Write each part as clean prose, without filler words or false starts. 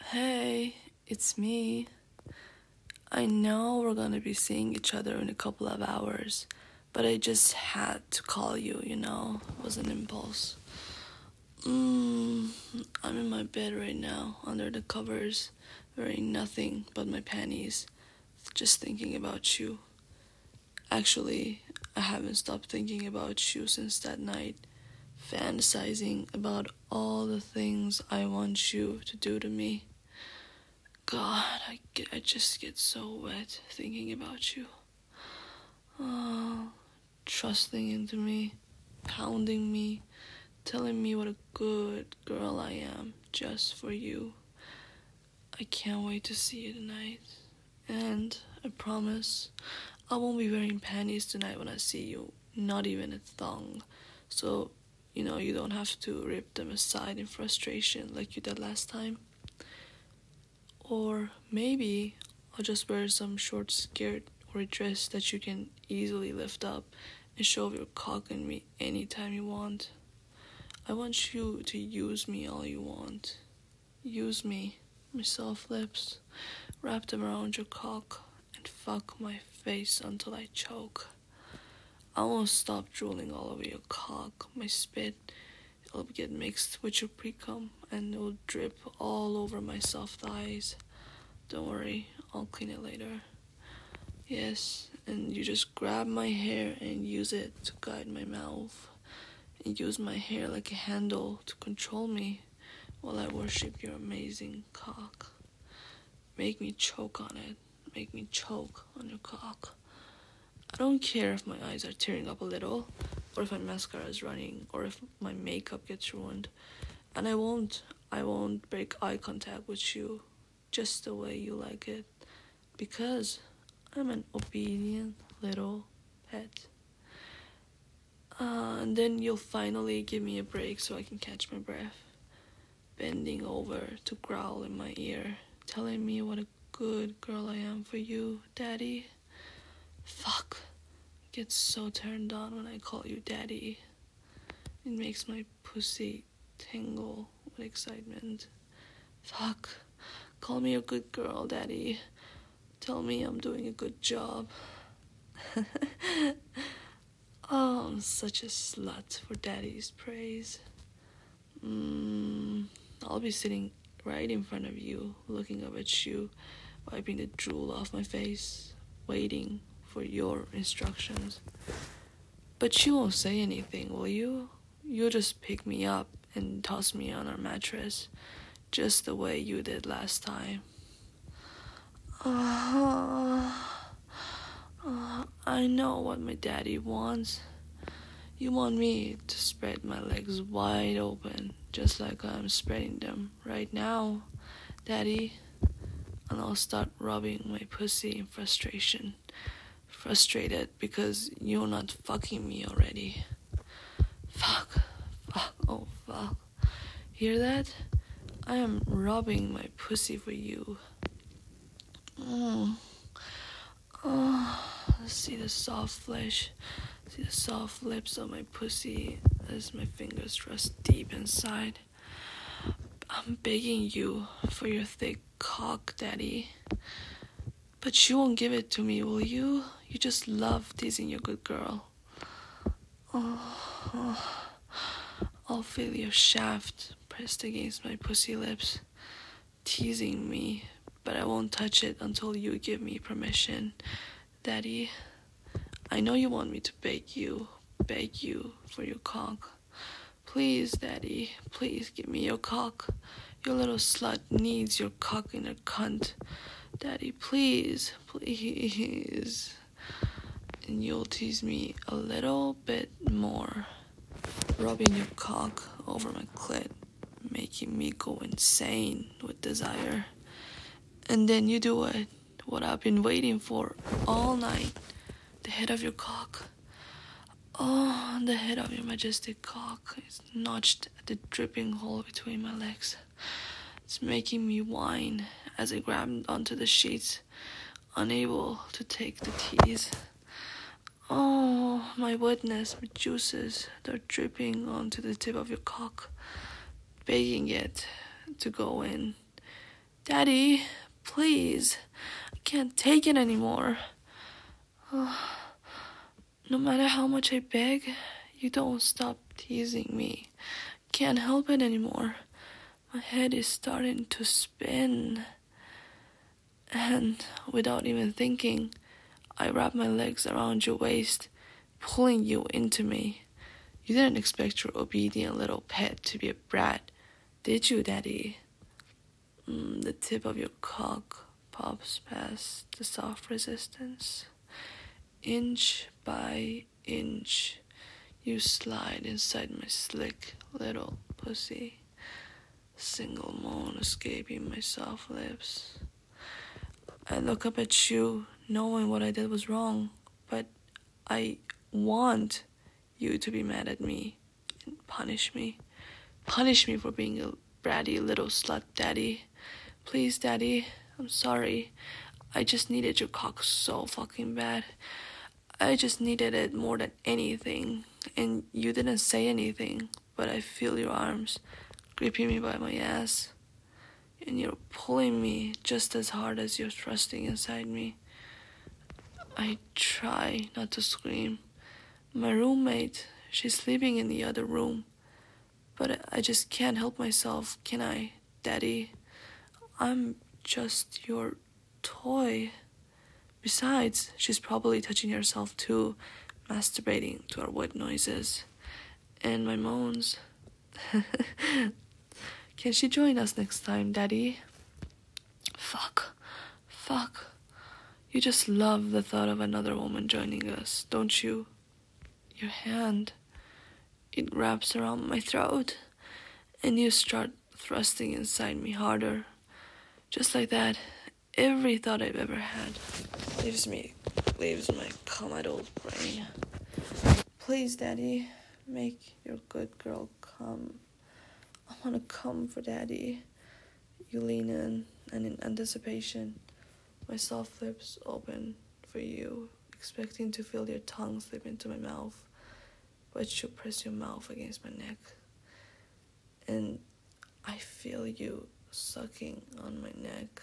Hey, it's me. I know we're gonna be seeing each other in a couple of hours, but I just had to call you, It was an impulse. I'm in my bed right now, under the covers, wearing nothing but my panties, just thinking about you. Actually, I haven't stopped thinking about you since that night, fantasizing about all the things I want you to do to me. God, I just get so wet thinking about you. Oh, trusting into me, pounding me, telling me what a good girl I am just for you. I can't wait to see you tonight. And I promise I won't be wearing panties tonight when I see you, not even a thong. So, you don't have to rip them aside in frustration like you did last time. Or maybe I'll just wear some short skirt or a dress that you can easily lift up and show off your cock in me anytime you want. I want you to use me all you want. Use me, my soft lips, wrap them around your cock and fuck my face until I choke. I won't stop drooling all over your cock, my spit. It'll get mixed with your pre-cum and it'll drip all over my soft thighs. Don't worry, I'll clean it later. Yes, and you just grab my hair and use it to guide my mouth. And use my hair like a handle to control me while I worship your amazing cock. Make me choke on it. Make me choke on your cock. I don't care if my eyes are tearing up a little, or if my mascara is running, or if my makeup gets ruined. And I won't break eye contact with you just the way you like it, because I'm an obedient little pet. And then you'll finally give me a break so I can catch my breath, bending over to growl in my ear, telling me what a good girl I am for you, Daddy. Fuck, I get so turned on when I call you Daddy. It makes my pussy tingle with excitement. Fuck, call me a good girl, Daddy. Tell me I'm doing a good job. Oh, I'm such a slut for Daddy's praise. I'll be sitting right in front of you, looking up at you, wiping the drool off my face, waiting for your instructions. But you won't say anything, will you? You'll just pick me up and toss me on our mattress, just the way you did last time. I know what my daddy wants. You want me to spread my legs wide open, just like I'm spreading them right now, Daddy. And I'll start rubbing my pussy in frustration. Frustrated because you're not fucking me already. Fuck, oh fuck. Hear that? I am rubbing my pussy for you. See the soft flesh, see the soft lips on my pussy as my fingers rest deep inside. I'm begging you for your thick cock, Daddy. But you won't give it to me, will you? You just love teasing your good girl. I'll feel your shaft pressed against my pussy lips, teasing me, but I won't touch it until you give me permission. Daddy, I know you want me to beg you for your cock. Please, Daddy, please give me your cock. Your little slut needs your cock in her cunt. Daddy, please, please. And you'll tease me a little bit more, rubbing your cock over my clit, making me go insane with desire. And then you do it, what I've been waiting for all night, the head of your cock. Oh, the head of your majestic cock is notched at the dripping hole between my legs. It's making me whine as I grab onto the sheets, unable to take the tease. Oh, my wetness, my juices, they're dripping onto the tip of your cock, begging it to go in. Daddy, please. I can't take it anymore. No matter how much I beg, you don't stop teasing me. Can't help it anymore. My head is starting to spin. And without even thinking, I wrap my legs around your waist, pulling you into me. You didn't expect your obedient little pet to be a brat, did you, Daddy? The tip of your cock pops past the soft resistance. Inch by inch, you slide inside my slick little pussy. Single moan escaping my soft lips. I look up at you, knowing what I did was wrong, but I want you to be mad at me and punish me. Punish me for being a bratty little slut, Daddy. Please, Daddy, I'm sorry. I just needed your cock so fucking bad. I just needed it more than anything, and you didn't say anything, but I feel your arms gripping me by my ass, and you're pulling me just as hard as you're thrusting inside me. I try not to scream. My roommate, she's sleeping in the other room, but I just can't help myself, can I, Daddy? I'm just your toy. Besides, she's probably touching herself too, masturbating to our wet noises. And my moans. Can she join us next time, Daddy? Fuck. You just love the thought of another woman joining us, don't you? Your hand, it wraps around my throat, and you start thrusting inside me harder. Just like that, every thought I've ever had leaves my comatose brain. Please, Daddy, make your good girl come. I want to come for Daddy. You lean in, and in anticipation, my soft lips open for you, expecting to feel your tongue slip into my mouth, but you press your mouth against my neck, and I feel you sucking on my neck.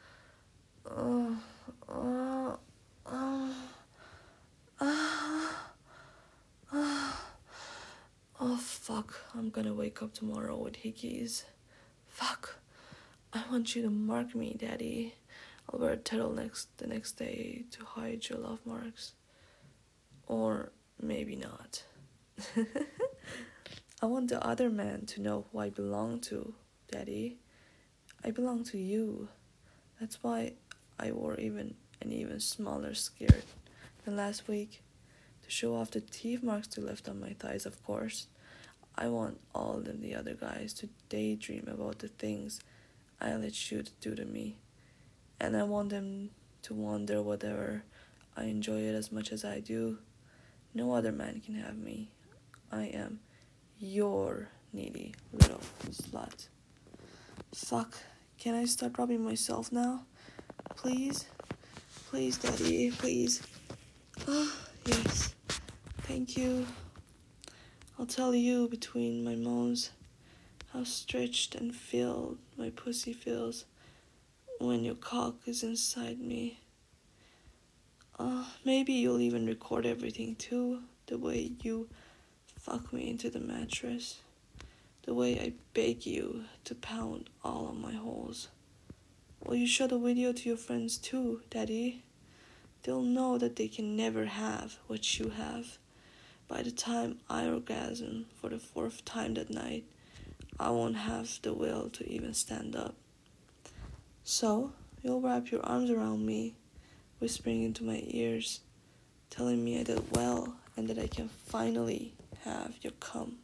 Oh fuck, I'm gonna wake up tomorrow with hickeys. Fuck, I want you to mark me, Daddy. I'll wear a turtleneck the next day to hide your love marks. Or maybe not. I want the other man to know who I belong to, Daddy. I belong to you. That's why I wore an even smaller skirt than last week, to show off the teeth marks you left on my thighs, of course. I want all of the other guys to daydream about the things I let you do to me. And I want them to wonder whether I enjoy it as much as I do. No other man can have me. I am your needy little slut. Fuck, can I start rubbing myself now? Please? Please, Daddy, please. Yes. Thank you. I'll tell you between my moans how stretched and filled my pussy feels when your cock is inside me. Maybe you'll even record everything too, the way you fuck me into the mattress, the way I beg you to pound all of my holes. Will you show the video to your friends too, Daddy? They'll know that they can never have what you have. By the time I orgasm for the 4th time that night, I won't have the will to even stand up. So, you'll wrap your arms around me, whispering into my ears, telling me I did well and that I can finally have your cum.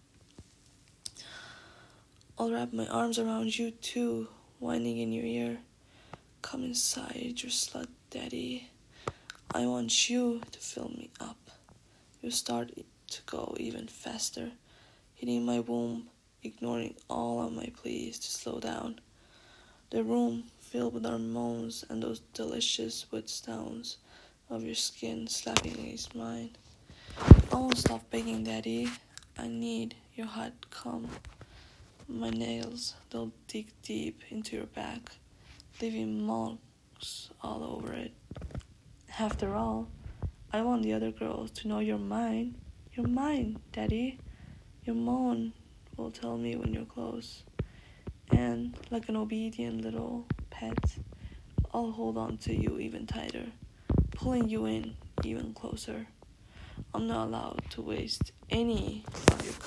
I'll wrap my arms around you too, whining in your ear. Come inside, your slut, Daddy. I want you to fill me up. You start to go even faster, hitting my womb, ignoring all of my pleas to slow down. The room filled with our moans and those delicious wet sounds of your skin slapping against mine. I won't stop begging, Daddy. I need your hot cum. My nails, they'll dig deep into your back, leaving marks all over it. After all, I want the other girls to know you're mine. You're mine, Daddy. Your mom will tell me when you're close. And like an obedient little pet, I'll hold on to you even tighter, pulling you in even closer. I'm not allowed to waste any of your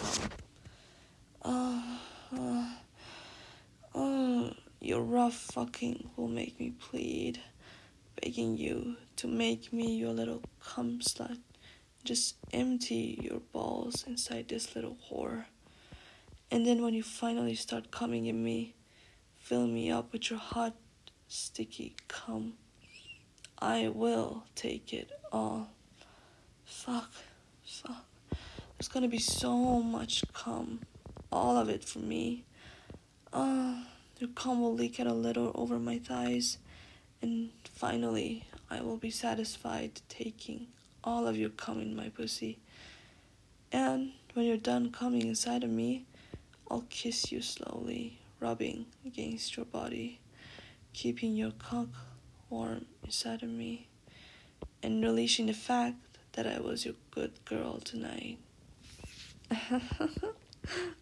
cum. Your rough fucking will make me plead, begging you to make me your little cum slut. Just empty your balls inside this little whore. And then when you finally start coming in me, fill me up with your hot, sticky cum. I will take it all. Fuck. There's gonna be so much cum. All of it for me. Your cum will leak out a little over my thighs. And finally, I will be satisfied taking all of your cum in my pussy. And when you're done coming inside of me, I'll kiss you slowly, rubbing against your body, keeping your cock warm inside of me, and releasing the fact that I was your good girl tonight.